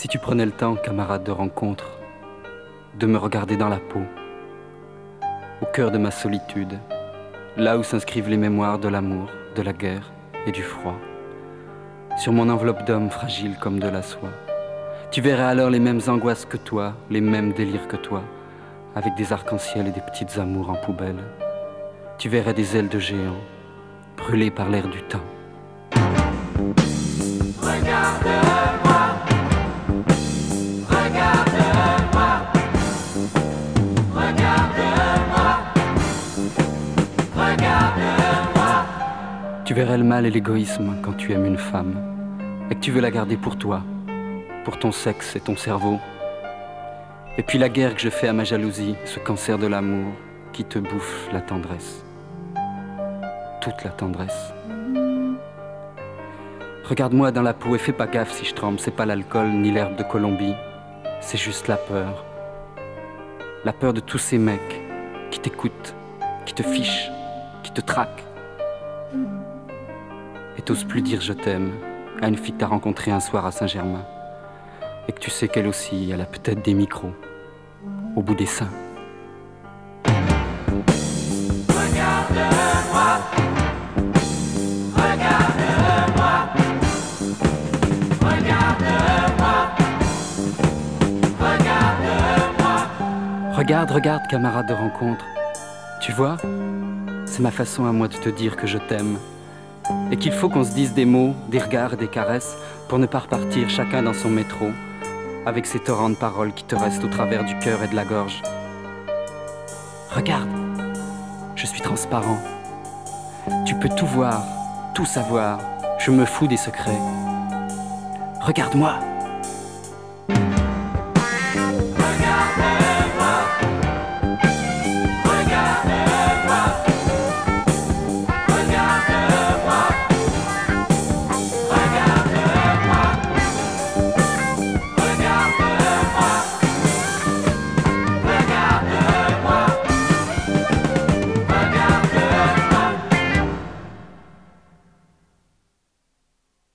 tu prenais le temps, camarade de rencontre, de me regarder dans la peau, au cœur de ma solitude, là où s'inscrivent les mémoires de l'amour, de la guerre et du froid, sur mon enveloppe d'homme fragile comme de la soie. Tu verrais alors les mêmes angoisses que toi, les mêmes délires que toi, avec des arcs-en-ciel et des petites amours en poubelle. Tu verrais des ailes de géants, brûlées par l'air du temps. Regarde-moi, regarde-moi, regarde-moi, regarde-moi. Tu verrais le mal et l'égoïsme quand tu aimes une femme, et que tu veux la garder pour toi, pour ton sexe et ton cerveau. Et puis la guerre que je fais à ma jalousie, ce cancer de l'amour qui te bouffe la tendresse. Toute la tendresse. Regarde-moi dans la peau et fais pas gaffe si je tremble, c'est pas l'alcool ni l'herbe de Colombie, c'est juste la peur. La peur de tous ces mecs qui t'écoutent, qui te fichent, qui te traquent. Et t'oses plus dire je t'aime à une fille que t'as rencontrée un soir à Saint-Germain. Et que tu sais qu'elle aussi, elle a peut-être des micros au bout des seins. Regarde-moi, regarde-moi, regarde-moi, regarde-moi. Regarde, camarade de rencontre. Tu vois, c'est ma façon à moi de te dire que je t'aime. Et qu'il faut qu'on se dise des mots, des regards et des caresses pour ne pas repartir chacun dans son métro, avec ces torrents de paroles qui te restent au travers du cœur et de la gorge. Regarde, je suis transparent. Tu peux tout voir, tout savoir. Je me fous des secrets. Regarde-moi.